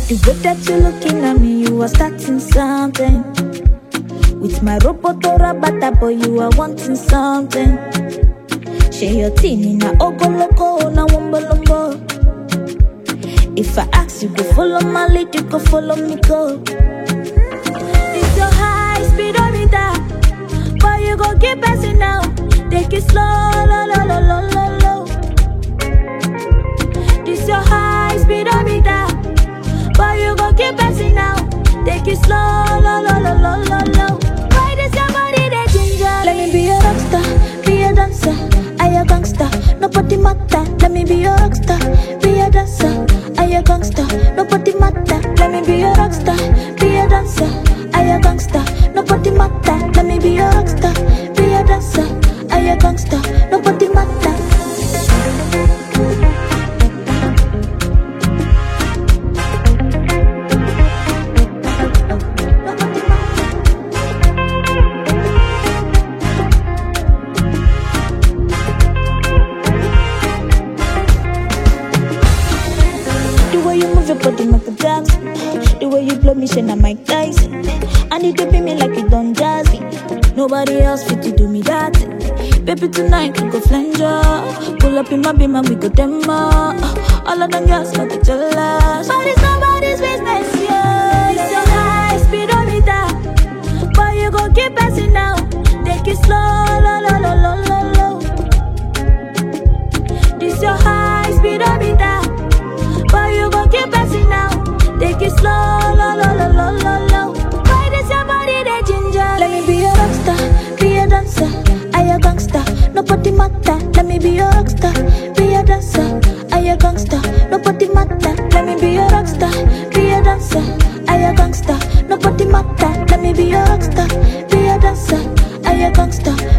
The way that you're looking at me, you are starting something. With my robotora bata boy, you are wanting something. Share your team in a ogoloko na wombolombo. If I ask you, go follow my lead, you go follow me, go. It's your high speedometer, but you go keep passing now. Take it slow, low, low, low, low, low, low. This your high speedometer, but you go keep passing now. Take it slow, low, low, low, low, low, low. Why does your body that ginger? Let me be a rockstar, be a dancer, I a gangster. Nobody matter. Let me be a rockstar, be a dancer, I a gangster. Nobody matter. Let me be a rockstar, be a dancer, I a gangster. Nobody matter. Let me be a rockstar, be a dancer, I a gangster. Nobody matter. Body Michael Jackson. The way you blow me, shine on Mike Tyson. I need to be me like you done jazzy. Nobody else fit to do me that. Baby, tonight we go flanger. Pull up in my beam and we go demo. All of them girls got the jealous, but it's nobody's business, yeah. It's your high speedometer, but you go keep passing now. Take it slow, low, low, low, low, low, low. This your high speedometer, but you gon' keep passing now. Take it slow, low, low, low, low, low, low. Why does your body that ginger? Let me be a rockstar, be a dancer, I a gangster. Nobody matter. Let me be a rockstar, be a dancer, I a gangster. Nobody matter. Let me be a rockstar, be a dancer, I a gangster. Nobody matter. Let me be a rockstar, be a dancer, I a gangster.